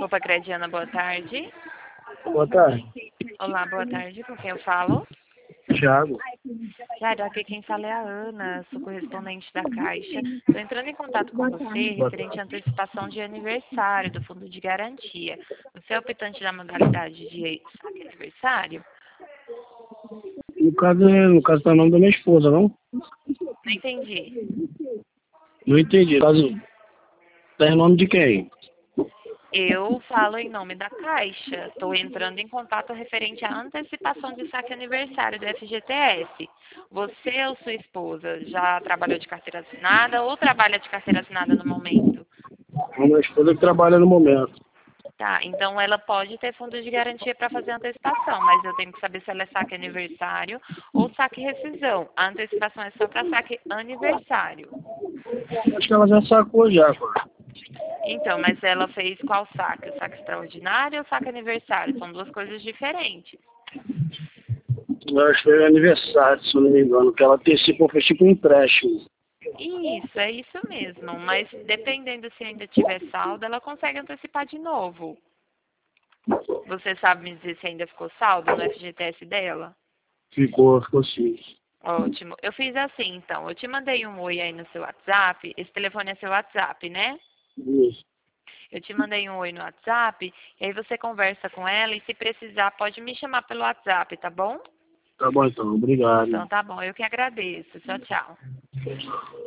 Copa Crediana, boa tarde. Boa tarde. Olá, boa tarde. Com quem eu falo? Thiago. Tiago, aqui quem fala é a Ana, sou correspondente da Caixa. Estou entrando em contato com você referente à antecipação de aniversário do Fundo de Garantia. Você é optante da modalidade de saque aniversário? No caso tá o nome da minha esposa, não? Não entendi. Não entendi. No caso, tá em nome de quem? Eu falo em nome da Caixa. Estou entrando em contato referente à antecipação de saque aniversário do FGTS. Você ou sua esposa já trabalhou de carteira assinada ou trabalha de carteira assinada no momento? A minha esposa que trabalha no momento. Tá, então ela pode ter fundo de garantia para fazer a antecipação, mas eu tenho que saber se ela é saque aniversário ou saque rescisão. A antecipação é só para saque aniversário. Acho que ela já sacou já, pô. Então, mas ela fez qual saque? O saque extraordinário ou o saque aniversário? São duas coisas diferentes. Eu acho que foi aniversário, se eu não me engano, que ela antecipou, fez tipo um empréstimo. Isso, é isso mesmo. Mas dependendo se ainda tiver saldo, ela consegue antecipar de novo. Você sabe me dizer se ainda ficou saldo no FGTS dela? Ficou sim. Ótimo. Eu fiz assim, então. Eu te mandei um oi aí no seu WhatsApp. Esse telefone é seu WhatsApp, né? Isso. Eu te mandei um oi no WhatsApp. E aí você conversa com ela e se precisar pode me chamar pelo WhatsApp, tá bom? Tá bom então, obrigado. Então tá bom. Eu que agradeço. Tchau, tchau.